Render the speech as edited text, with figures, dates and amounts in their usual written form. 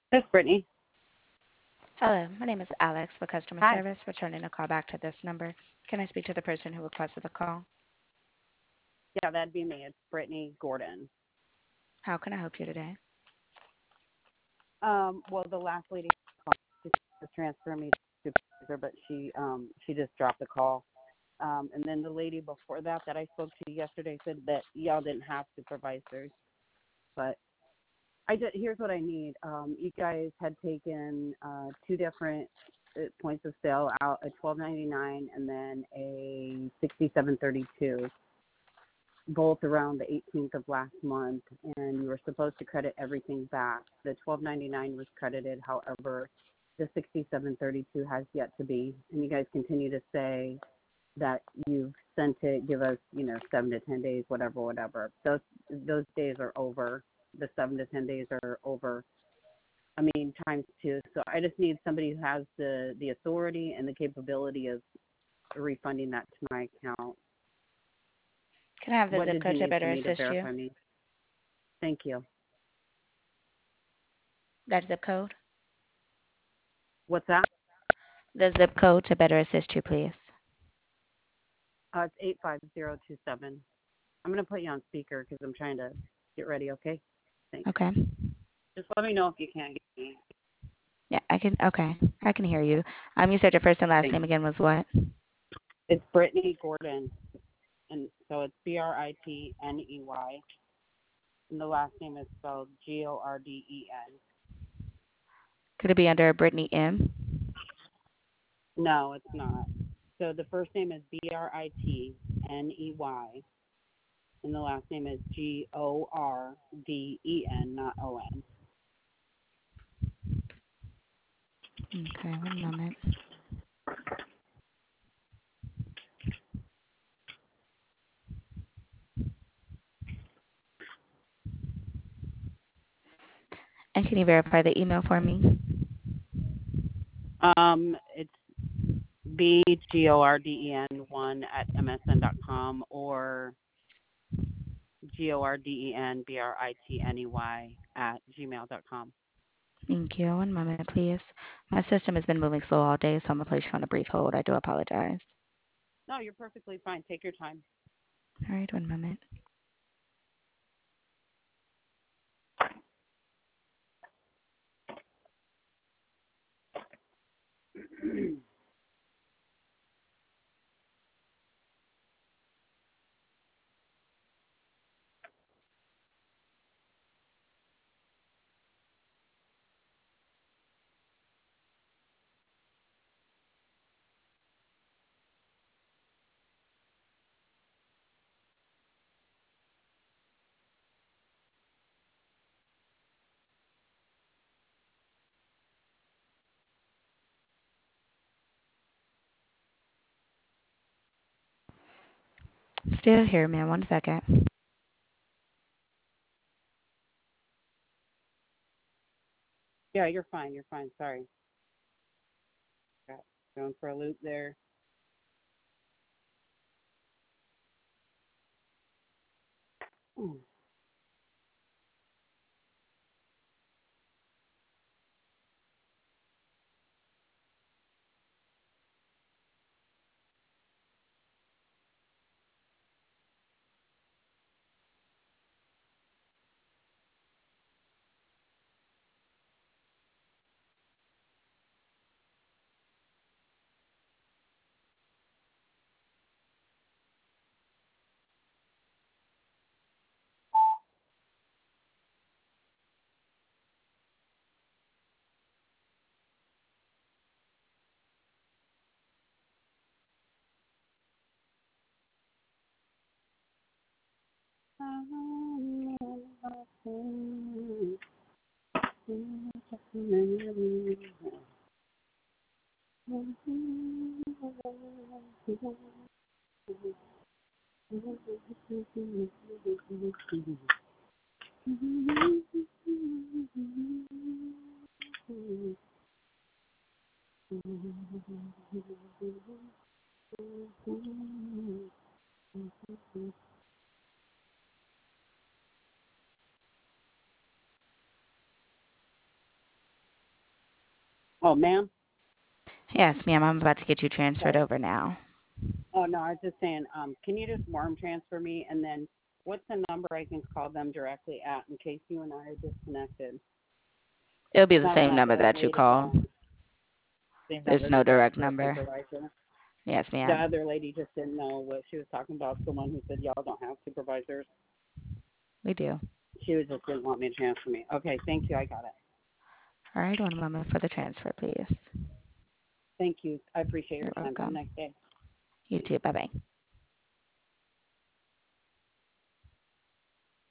That's Brittany. Hello, my name is Alex with customer Hi. service, returning a call back to this number. Can I speak to the person who requested the call? Yeah, that'd be me. It's Brittany Gordon. How can I help you today? Well, the last lady just transferred me to supervisor, but she just dropped the call. And then the lady before that I spoke to yesterday said that y'all didn't have supervisors. But here's what I need. You guys had taken two different points of sale out, a 12.99 and then a 67.32. Both around the 18th of last month, and you were supposed to credit everything back. The 12.99 was credited, however, the 67.32 has yet to be. And you guys continue to say that you've sent it, give us, 7 to 10 days, whatever. Those days are over. The 7 to 10 days are over. I mean, times two. So I just need somebody who has the authority and the capability of refunding that to my account. Can I have the What zip did you code to need for better me to assist you? verify me? Thank you. That zip code? What's that? The zip code to better assist you, please. It's 85027. I'm going to put you on speaker because I'm trying to get ready, okay? Thanks. Okay. Just let me know if you can't get me. Yeah, I can. Okay, I can hear you. You said your first and last Thanks. name again was what? It's Brittany Gordon, and so it's Britney, and the last name is spelled Gorden. Could it be under Brittany M? No, it's not. So the first name is Britney, and the last name is Gorden, not On. Okay, one moment. And can you verify the email for me? It's BGORDEN1 at MSN.com or GORDENBRITNEY Thank you. One moment, please. My system has been moving slow all day, so I'm gonna place you on a brief hold. I do apologize. No, you're perfectly fine. Take your time. All right, one moment. Still here, man. One second. Yeah, you're fine. You're fine. Sorry. Got going for a loop there. Mm. Oh, ma'am. Yes, ma'am. I'm about to get you transferred Okay. over now. Oh no, I was just saying. Can you just warm transfer me, and then what's the number I can call them directly at in case you and I are disconnected? It'll be the I don't same have number to that you wait a called. phone. Same There's number no to talk direct to a number. supervisor. Yes, The ma'am. other lady just didn't know what she was talking about. The one who said y'all don't have supervisors. We do. She was just didn't want me to transfer me. Okay, thank you. I got it. All right, one moment for the transfer, please. Thank you. I appreciate your You're time. Have a welcome. nice day. You too. Bye-bye.